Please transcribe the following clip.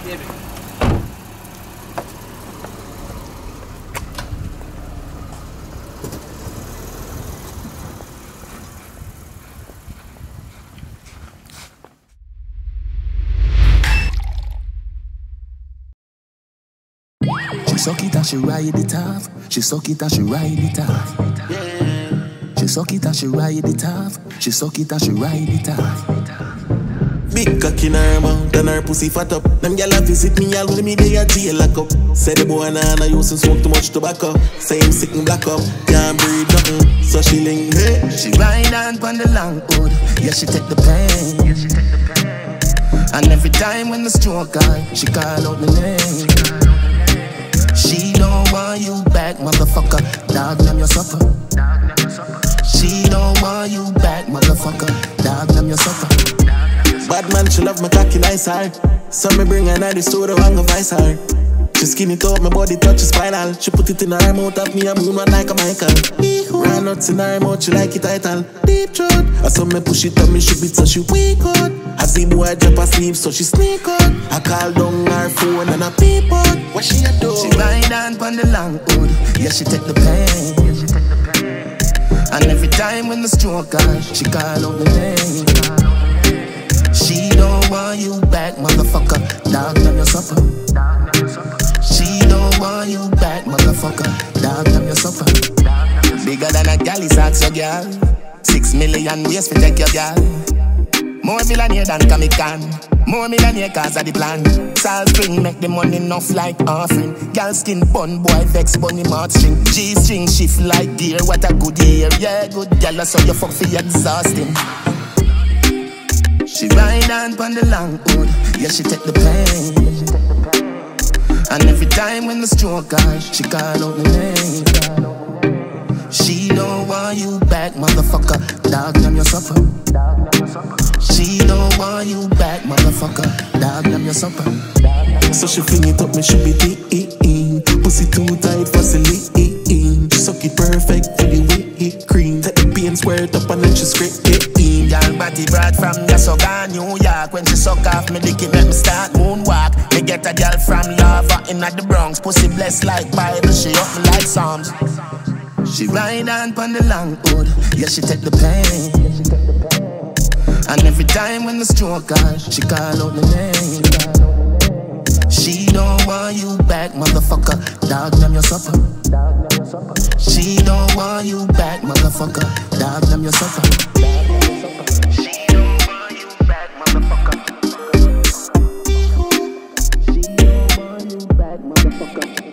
She suck it and she ride it off. She suck it and she ride it off. She suck it and she ride it off. She suck it and she ride it off. Big cock in her mouth and her pussy fat up. Them gyal a visit me all when me dey a jail lock up. Say the boy nah used to smoke too much tobacco. Say him sick and black up, can't breathe nothing. So she link hey. She ride on the long hood. Yeah, she take the pain. And every time when the stroke on, she call out my name. She don't want you back, motherfucker. Dog, damn your supper. She don't want you back, motherfucker. Dog, damn your supper. Bad man, she love my cocky nice hard. So me bring her to the studio and go vice her. She skin it up, my body touch spinal. She put it in her mouth, have me a moon one like a Michael. Ran nuts in her mouth, she like it title. Deep throat. I saw me push it up, me shoot it so she weak out. I see boy drop asleep, so she sneak out. I call down her phone and I peep out. What she a do? She ride on the long hood. Yeah, she take the pain. And every time when the stroke on, she call out the name. She don't want you back, motherfucker. Dog, damn your supper. She don't want you back, motherfucker. Dog, damn your supper. Bigger than a galley socks, your girl. 6 million ways to take your girl. More millionaire than Kamikan. More millionaire cause of the plan. Salt spring make the money enough like offering. Girl skin bun, boy vex bunny mouth string. G-string shift like gear, what a good year. Yeah, good girl, so you fuck for exhausting. She ride on the long hood. Yeah, she take the pain. And every time when the stroke on, she call out the name. She don't want you back, motherfucker. Dog, damn your supper. She don't want you back, motherfucker. Dog, damn your supper. So she fling it up, me should be deep. Pussy too tight for silly. She suck it perfect for the whipped cream. Take the pain, square it up and then she scrape it in. Girl body brought from Yasoga, New York. When she suck off me dick, it make me start moonwalk. Me get a girl from Lava in at the Bronx. Pussy blessed like Bible, she up me like Psalms. She ride on the long hood. Yeah, she take the pain. And every time when the stroke on, she call out the name. She don't want you back, motherfucker. Dog, damn your supper. She don't want you back, motherfucker. Dog, damn your supper. She don't want you back, motherfucker. She don't want you back, motherfucker.